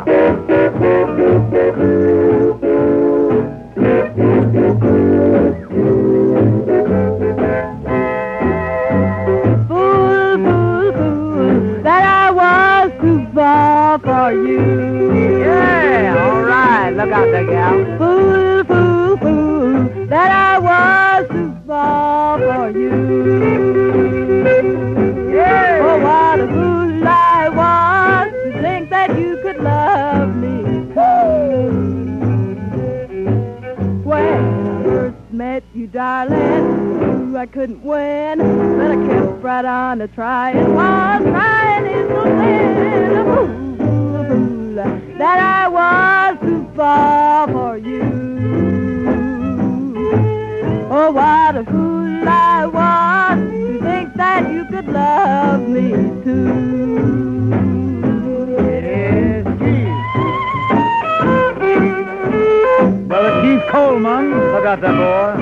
That I was too far for you. Yeah, all right. Look out there, gal. Fool, fool, fool, that I was too far for you. Yeah. Oh, what a fool I was to think that you could love me. When I first met you, darling, I couldn't win, but I kept right on trying. While trying is the sin. A fool, fool, that I was too far for you. Oh, what a fool I was to think that you could love me too. Yes, Keith. Brother Keith Coleman. Look out there, boy.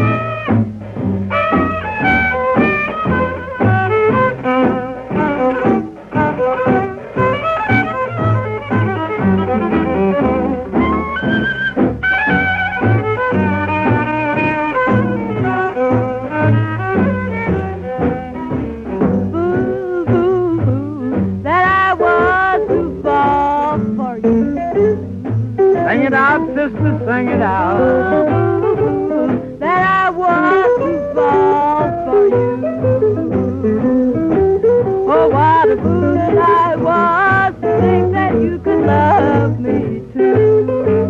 Sing it out, sister, sing it out. That I was too far for you. Oh, what a fool I was to think that you could love me too.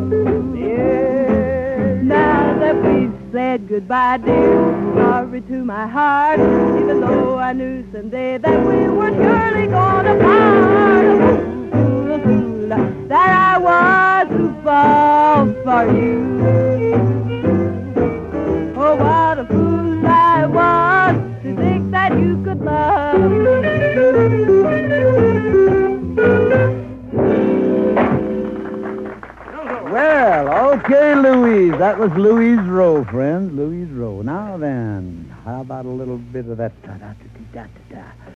Yeah. Now that we've said goodbye, dear, sorry to my heart, even though I knew someday that we were surely gonna part. That I was too far for you. Oh, what a fool I was to think that you could love me. Well, okay, Louise. That was Louise Rowe, friends. Louise Rowe. Now then, how about a little bit of that da-da-da-da-da-da?